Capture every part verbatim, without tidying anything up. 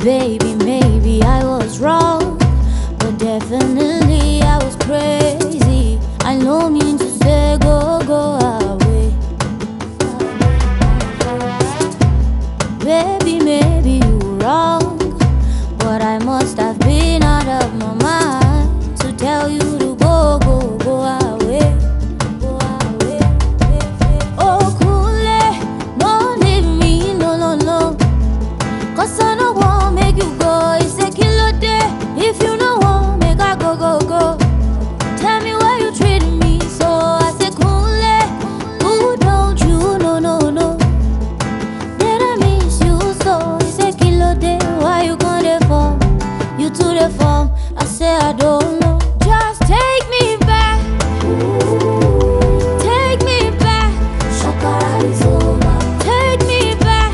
Baby, maybe I was wrong, but definitely I was crazy. I no mean to say go, go away. Baby, maybe you were wrong, but I must have been out of my mind to tell you to go, go, go away. Go away. Oh, cool it, don't leave me, no, no, no. Cause I don't want make you go. It's a killer day. If you don't want, make I go, go, go. Tell me why you treating me so. I say cool it, ooh, don't you, no, no, no. Did I miss you so? It's a killer day. Why you gonna fall? You to the form. I say I don't know. Just take me back. Take me back. Shakara is over. Take me back.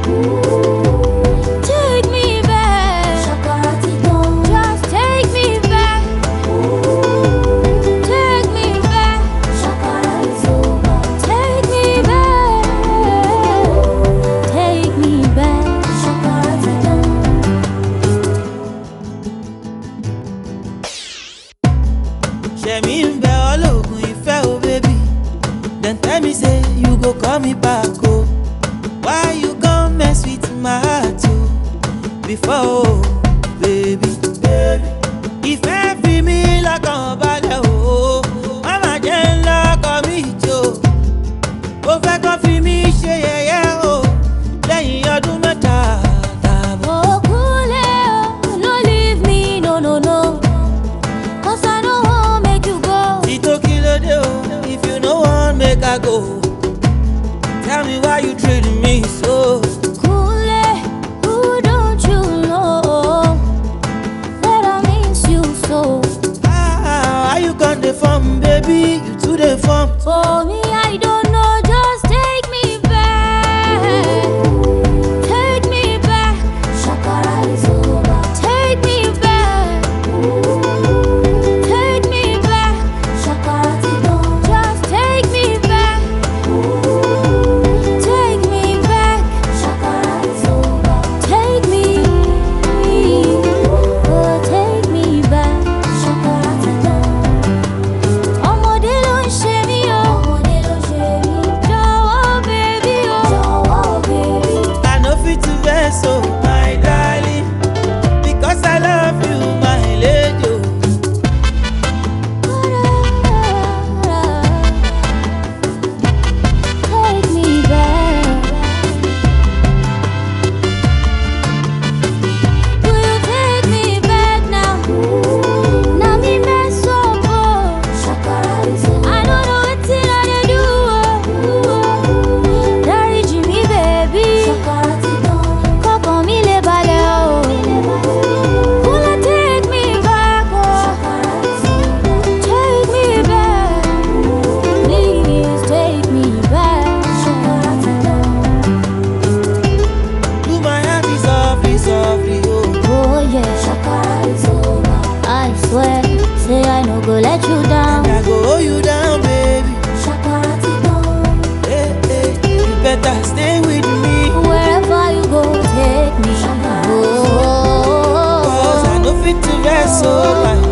Take me back. Shakara Tidon. Just take me back. Take me back. Shakara is over. Take me back. Take me back. Shakara Tidon. Shemi nbe ologun ife o baby. Then tell me say you go call me back oh. Why you gon' mess with my heart oh? Before oh, baby, baby. If every me like on ballet oh, mama jen like on me jo. Ó fẹ́ kàn fi mí ṣe yẹ̀yẹ́ oh, lẹ́yìn ọdún mẹ́ta tààbọ̀. Oh, cool it, oh, no leave me, no, no, no. Cause I don't want make you go. Tito kilo de oh, if you no want make I go. Tell me why you treating me so. Cool it, who don't you know that I miss you so? Ah, why you gon' dey form, baby? You too dey form. For me, I don't know, just take me back. Take me back. Shakara is over. Take me back. Take me back. Shakara Tidon. Just take me back. Take me back. Shakara is over. Take me. Oh, take me back. Shakara Tidon. Ọmọdé ló ń ṣe mí o. Ọmọdé ló ń ṣe mí. Jọ̀wọ́ baby o. Jọ̀wọ́ baby. I no fit to vex oh, my darling, because I love you, my lady oh. Take me back. Will you take me back now? Now me mess up oh. Shakara is over. I don't know wetin I dey do oh. Dáríjì mi baby. Shakara Tidon. Kọ́kàn mi lè balẹ̀ oh. Will you take me back oh? Shakara is over. Take me back. Please take me back. Shakara Tidon. Do my heart is softly, softly oh. Oh yeah. Shakara is over. I swear, say I no go let you down. I go hold you down, baby. Shakara Tidon. Hey, hey, you better stay with me, Wherever you go, take me. cause I Oh, no fit to vex oh, my